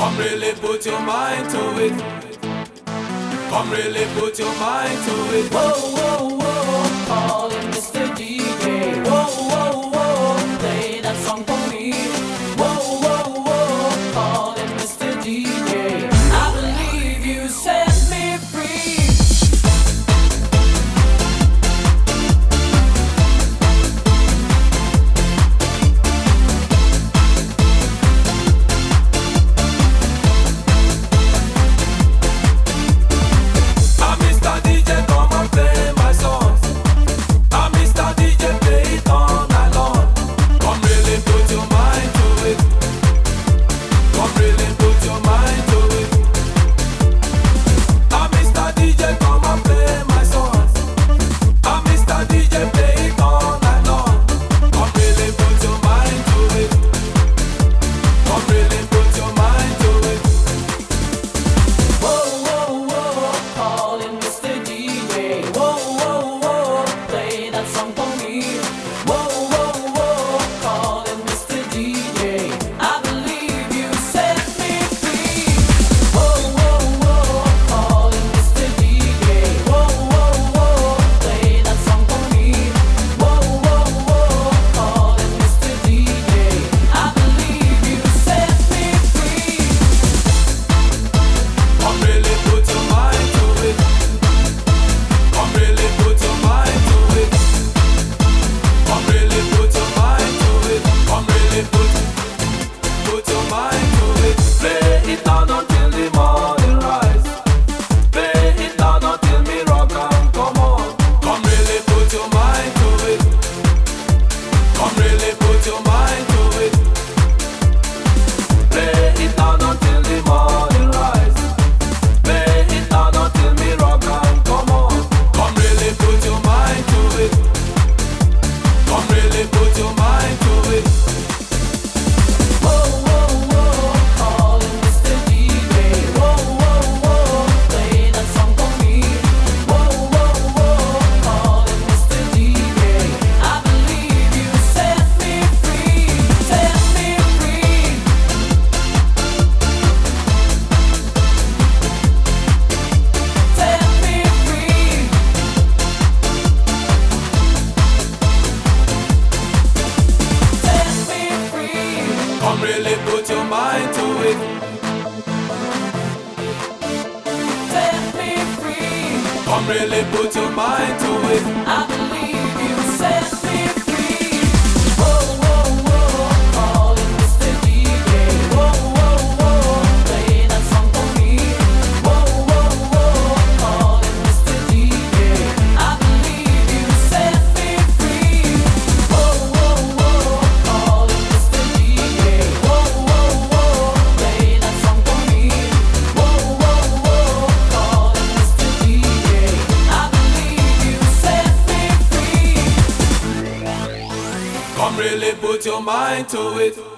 Come really put your mind to it. Come really put your mind to it. Whoa, whoa, whoa, calling Mr. DJ. Whoa, whoa, whoa, play that song for me. Whoa, whoa, whoa, calling Mr. DJ. I believe you set me free. Come really put your mind to it. Set me free. Come really put your mind to it. I believe you set me free. Whoa, whoa, whoa, calling Mr. DJ. Whoa, whoa, whoa, play that song for me. Whoa, whoa, whoa, calling Mr. DJ. I believe you set me free. Whoa, whoa, whoa, calling Mr. DJ. Whoa, whoa, whoa, play that song for me. Whoa, whoa, whoa, calling Mr. DJ. I believe you set me free. Come really put your mind to it.